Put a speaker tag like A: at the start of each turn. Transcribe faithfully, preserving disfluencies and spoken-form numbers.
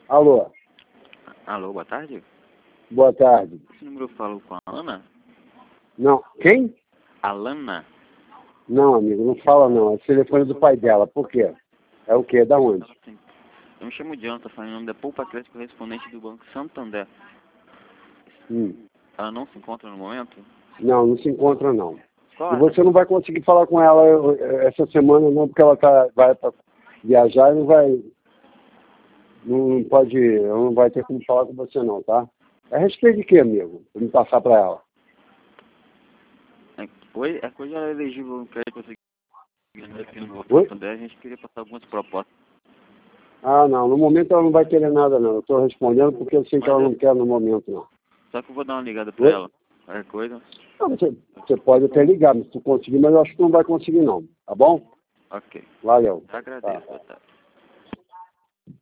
A: Alô?
B: Alô, boa tarde.
A: Boa tarde.
B: Esse número eu falo com a Alana?
A: Não, quem?
B: Alana?
A: Não, amigo, não fala não. É o telefone do pai dela. Por quê? É o quê? Da onde?
B: Sim. Eu me chamo Jonathan, falando em nome da Poupa Crédito, correspondente do Banco Santander.
A: Hum.
B: Ela não se encontra no momento?
A: Não, não se encontra não.
B: Qual
A: E
B: é?
A: você não vai conseguir falar com ela eh, essa semana não, porque ela tá, vai pra viajar e não vai... Não, não pode... Ela não vai ter como falar com você não, tá? É a respeito de quê, amigo? Pra me passar pra ela.
B: É, oi, é coisa elegível no crédito que você aqui no Banco
A: Oi?
B: Santander, a gente queria passar algumas propostas.
A: Ah, não. No momento ela não vai querer nada não. Eu tô respondendo porque eu sei que
B: Mas
A: ela
B: é,
A: não quer no momento não.
B: só que eu vou dar uma ligada pra
A: Oi?
B: ela. Qualquer coisa?
A: Não, você, você pode até ligar, mas se tu conseguir, mas eu acho que não vai conseguir não. Tá bom?
B: Ok.
A: Valeu.
B: Agradeço,
A: Tá.
B: boa tarde.